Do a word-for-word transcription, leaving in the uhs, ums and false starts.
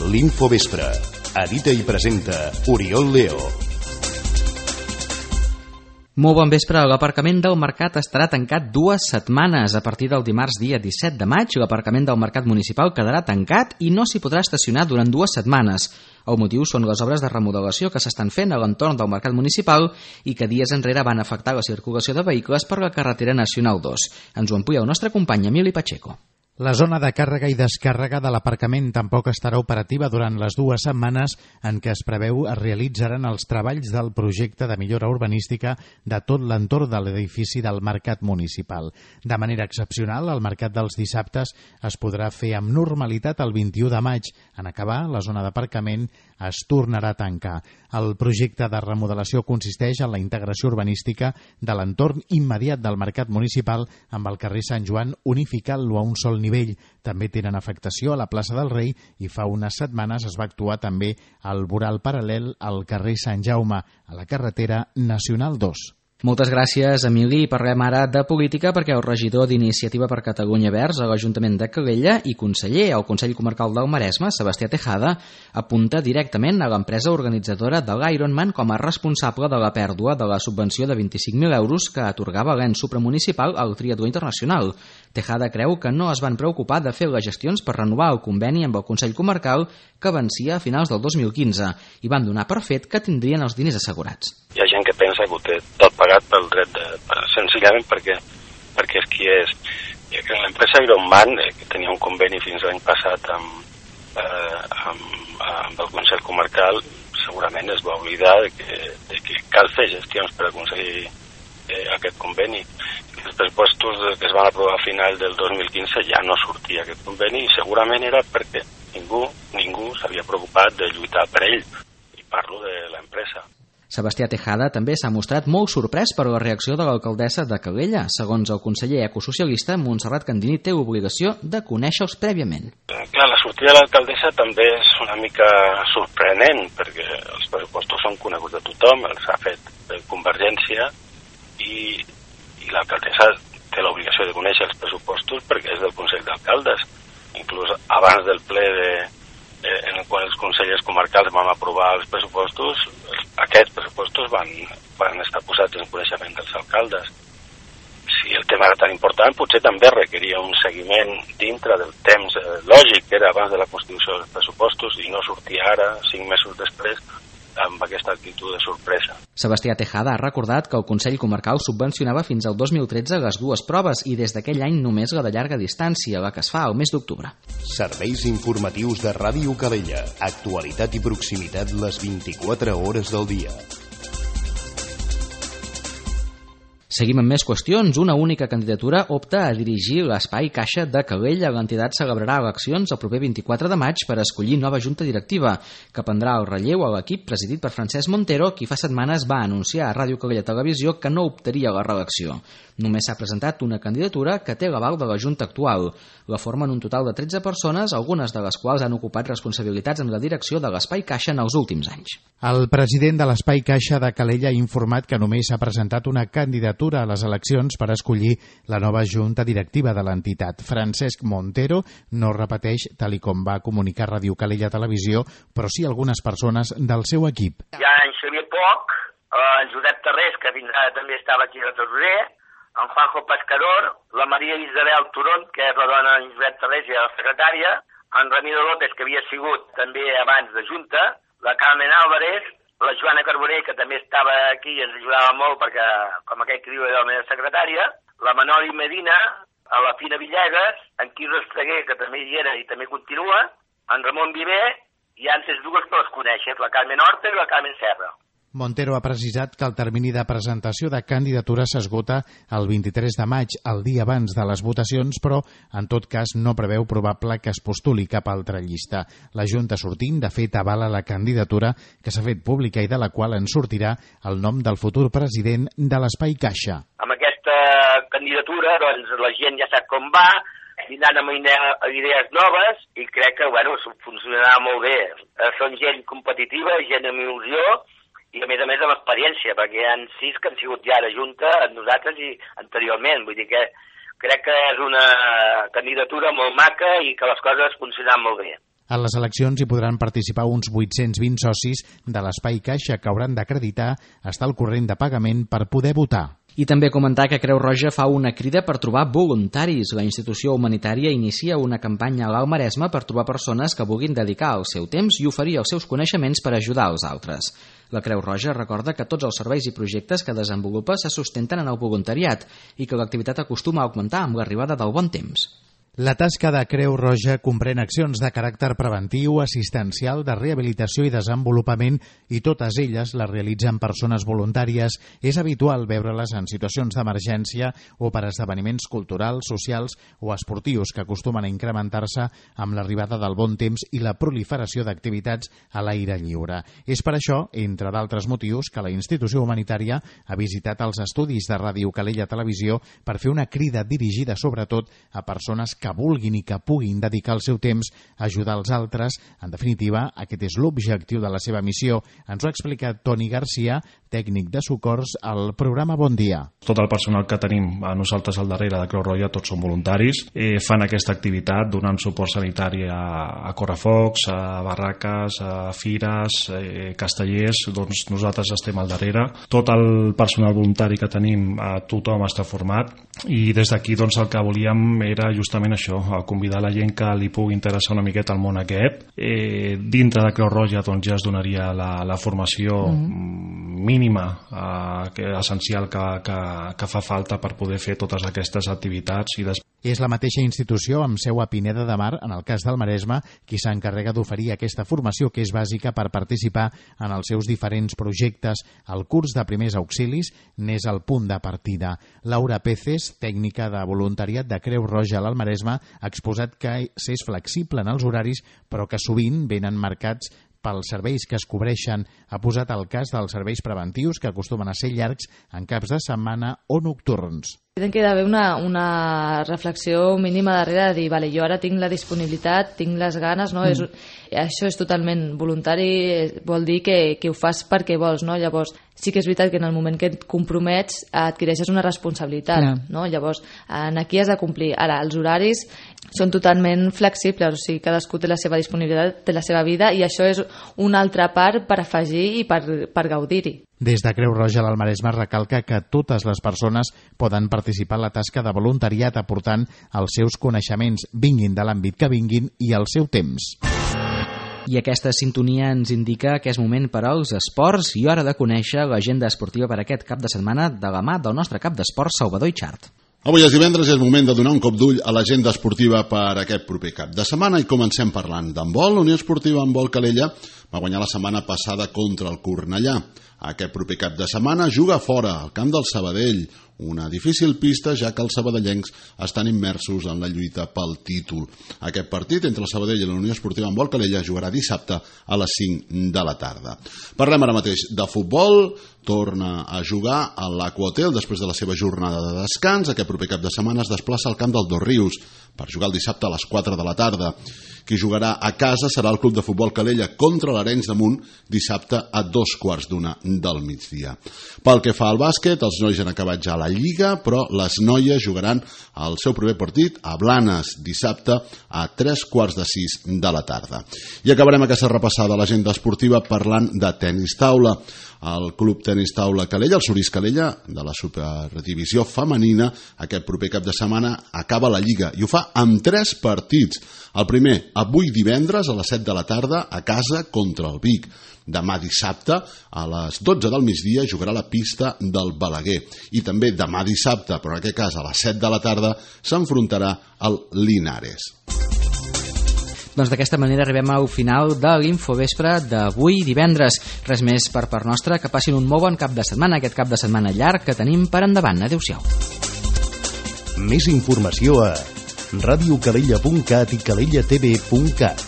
L'Infovespre. Edita i presenta Oriol Leo. Molt bon vespre. L'aparcament del Mercat estarà tancat dues setmanes. A partir del dimarts dia disset de maig, l'aparcament del Mercat Municipal quedarà tancat i no s'hi podrà estacionar durant dues setmanes. El motiu són les obres de remodelació que s'estan fent a l'entorn del Mercat Municipal i que dies enrere van afectar la circulació de vehicles per la carretera Nacional dos. Ens ho amplia el nostre company Emili Pacheco. La zona de càrrega i descàrrega de l'aparcament tampoc estarà operativa durant les dues setmanes en què es preveu es realitzaran els treballs del projecte de millora urbanística de tot l'entorn de l'edifici del Mercat Municipal. De manera excepcional, el mercat dels dissabtes es podrà fer amb normalitat el vint-i-u de maig. En acabar, la zona d'aparcament es tornarà a tancar. El projecte de remodelació consisteix en la integració urbanística de l'entorn immediat del Mercat Municipal amb el carrer Sant Joan, unificant-lo a un sol nivell. També tenen afectació a la plaça del Rei i fa unes setmanes es va actuar també al voral paral·lel al carrer Sant Jaume, a la carretera Nacional dos. Moltes gràcies, Emili. Parlem ara de política perquè el regidor d'Iniciativa per Catalunya Verds a l'Ajuntament de Calella i conseller al Consell Comarcal del Maresme, Sebastià Tejada, apunta directament a l'empresa organitzadora de l'Ironman com a responsable de la pèrdua de la subvenció de vint-i-cinc mil euros que atorgava l'ens supramunicipal al triatló internacional. Tejada creu que no es van preocupar de fer les gestions per renovar el conveni amb el Consell Comarcal que vencia a finals del dos mil quinze i van donar per fet que tindrien els diners assegurats. Hi ha gent que pensa que ho té tot pagat pel dret de... senzillament perquè, perquè és qui és. I que l'empresa Ironman, eh, que tenia un conveni fins l'any passat amb, eh, amb, amb el Consell Comarcal, segurament es va oblidar de que, de que cal fer gestions per aconseguir eh, aquest conveni. Els pressupostos que es van aprovar a final del dos mil quinze ja no sortia aquest conveni i segurament era perquè ningú, ningú s'havia preocupat de lluitar per ell. I parlo de l'empresa. Sebastià Tejada també s'ha mostrat molt sorprès per la reacció de l'alcaldessa de Calella. Segons el conseller ecosocialista, Montserrat Candini té l'obligació de conèixer-los prèviament. Clar, la sortida de l'alcaldessa també és una mica sorprenent, perquè els pressupostos són coneguts de tothom, els ha fet Convergència, i, i l'alcaldessa té l'obligació de conèixer els pressupostos perquè és del Consell d'Alcaldes. Inclús abans del ple de, eh, en el qual els consellers comarcals vam aprovar els pressupostos, aquests pressupostos van, van estar posats en coneixement dels alcaldes. Si el tema era tan important, potser també requeria un seguiment dintre del temps eh, lògic que era abans de la constitució dels pressupostos i no sortia ara, cinc mesos després, amb aquesta actitud de sorpresa. Sebastià Tejada ha recordat que el Consell Comarcal subvencionava fins al dos mil tretze les dues proves i des d'aquell any només la de llarga distància, la que es fa al mes d'octubre. Serveis informatius de Ràdio Calella. Actualitat i proximitat les vint-i-quatre hores del dia. Seguim amb més qüestions. Una única candidatura opta a dirigir l'Espai Caixa de Calella. L'entitat celebrarà eleccions el proper vint-i-quatre de maig per escollir nova junta directiva, que prendrà el relleu a l'equip presidit per Francesc Montero, qui fa setmanes va anunciar a Ràdio Calella Televisió que no optaria a la reelecció. Només s'ha presentat una candidatura que té l'aval de la junta actual. La formen un total de tretze persones, algunes de les quals han ocupat responsabilitats en la direcció de l'Espai Caixa en els últims anys. El president de l'Espai Caixa de Calella ha informat que només s'ha presentat una candidatura a les eleccions per escollir la nova junta directiva de l'entitat. Francesc Montero no repeteix tal i com va comunicar Ràdio Calella Televisió, però sí algunes persones del seu equip. Hi ha en Xavier Poch, en Josep Tarrés, que fins ara també estava aquí de tresorer, en Juanjo Pescador, la Maria Isabel Turón, que és la dona de Josep Tarrés i la secretària, en Ramiro López, que havia sigut també abans de junta, la Carmen Álvarez, la Joana Carboner, que també estava aquí i ens ajudava molt perquè, com aquell que diu, era la meva secretària, la Manoli Medina, a la Fina Villegas, en Quirze Estreguer, que també hi era i també continua, en Ramon Viver, i antes dues que les coneixes, la Carmen Horta i la Carmen Serra. Montero ha precisat que el termini de presentació de candidatures s'esgota el vint-i-tres de maig, el dia abans de les votacions, però en tot cas no preveu probable que es postuli cap altra llista. La Junta sortint, de fet, avala la candidatura que s'ha fet pública i de la qual en sortirà el nom del futur president de l'Espai Caixa. Amb aquesta candidatura, doncs, la gent ja sap com va, vindran amb idees noves i crec que, bueno, funcionarà molt bé. Són gent competitiva, gent amb il·lusió, i a més a més amb experiència, perquè hi ha sis que han sigut ja a la Junta, nosaltres i anteriorment. Vull dir que crec que és una candidatura molt maca i que les coses funcionen molt bé. A les eleccions hi podran participar uns vuit-cents vint socis de l'Espai Caixa que hauran d'acreditar estar al corrent de pagament per poder votar. I també comentar que Creu Roja fa una crida per trobar voluntaris. La institució humanitària inicia una campanya a l'Alt Maresme per trobar persones que vulguin dedicar el seu temps i oferir els seus coneixements per ajudar els altres. La Creu Roja recorda que tots els serveis i projectes que desenvolupa se sustenten en el voluntariat i que l'activitat acostuma a augmentar amb l'arribada del bon temps. La tasca de Creu Roja comprèn accions de caràcter preventiu, assistencial, de rehabilitació i desenvolupament i totes elles les realitzen persones voluntàries. És habitual veure-les en situacions d'emergència o per esdeveniments culturals, socials o esportius que acostumen a incrementar-se amb l'arribada del bon temps i la proliferació d'activitats a l'aire lliure. És per això, entre d'altres motius, que la institució humanitària ha visitat els estudis de Ràdio Calella Televisió per fer una crida dirigida sobretot a persones que que vulguin i que puguin dedicar el seu temps a ajudar els altres. En definitiva, aquest és l'objectiu de la seva missió. Ens ho ha explicat Toni Garcia, tècnic de socors al programa Bon Dia. Tot el personal que tenim a nosaltres al darrere de Creu Roja, tots són voluntaris, eh, fan aquesta activitat donant suport sanitari a, a correfocs, a barraques, a fires, eh, castellers, doncs nosaltres estem al darrere. Tot el personal voluntari que tenim, eh, tothom està format i des d'aquí doncs, el que volíem era justament això, convidar la gent que li pugui interessar una miqueta el món aquest. Eh, dintre de Creu Roja doncs, ja es donaria la, la formació mm. mínima, eh, que, essencial que, que, que fa falta per poder fer totes aquestes activitats. I des... És la mateixa institució amb seu a Pineda de Mar, en el cas del Maresme, qui s'encarrega d'oferir aquesta formació que és bàsica per participar en els seus diferents projectes. El curs de primers auxilis n'és el punt de partida. Laura Peces, tècnica de voluntariat de Creu Roja al Maresme, ha exposat que s'és flexible en els horaris, però que sovint venen marcats pels serveis que es cobreixen. Ha posat el cas dels serveis preventius, que acostumen a ser llargs en caps de setmana o nocturns. Tenen que haver una, una reflexió mínima darrere de dir, vale, jo ara tinc la disponibilitat, tinc les ganes, no? Mm. És, això és totalment voluntari, vol dir que, que ho fas perquè vols, no? Llavors, sí que és veritat que en el moment que et compromets adquireixes una responsabilitat, yeah. no? Llavors, en aquí has de complir. Ara, els horaris són totalment flexibles, o sigui, cadascú té la seva disponibilitat, té la seva vida, i això és una altra part per afegir i per, per gaudir-hi. Des de Creu Roja al Maresme recalca que totes les persones poden participar en la tasca de voluntariat aportant els seus coneixements, vinguin de l'àmbit que vinguin, i el seu temps. I aquesta sintonia ens indica que és moment per als esports i hora de conèixer l'agenda esportiva per aquest cap de setmana de la mà del nostre cap d'esports Salvador Itxart. Avui és divendres i és moment de donar un cop d'ull a l'agenda esportiva per aquest proper cap de setmana i comencem parlant d'handbol. La Unió Esportiva Handbol Calella va guanyar la setmana passada contra el Cornellà. Aquest proper cap de setmana juga fora, al camp del Sabadell, una difícil pista ja que els sabadellencs estan immersos en la lluita pel títol. Aquest partit entre el Sabadell i la Unió Esportiva Handbol Calella jugarà dissabte a les cinc de la tarda. Parlem ara mateix de futbol. Torna a jugar a l'Aquahotel després de la seva jornada de descans. Aquest proper cap de setmana es desplaça al camp del Dos Rius per jugar el dissabte a les quatre de la tarda. Qui jugarà a casa serà el Club de Futbol Calella contra l'Arenys de Munt dissabte a dos quarts d'una del migdia. Pel que fa al bàsquet, els nois han acabat ja la Lliga, però les noies jugaran el seu primer partit a Blanes dissabte a tres quarts de sis de la tarda. I acabarem aquesta repassada a l'agenda esportiva parlant de tenis taula. El Club Tenis Taula Calella, el Sorís Calella, de la Superdivisió Femenina, aquest proper cap de setmana acaba la Lliga i ho fa amb tres partits. El primer, avui divendres a les set de la tarda a casa contra el Vic. Demà dissabte a les dotze del migdia jugarà a la pista del Balaguer. I també demà dissabte, però en aquest cas a les set de la tarda, s'enfrontarà al Linares. Doncs d'aquesta manera arribem al final de l'Infovespre d'avui divendres. Res més per part nostra, que passin un molt bon cap de setmana, aquest cap de setmana llarg que tenim per endavant. Adéu-siau. Més informació a radiocalella punt cat i calella t v punt cat.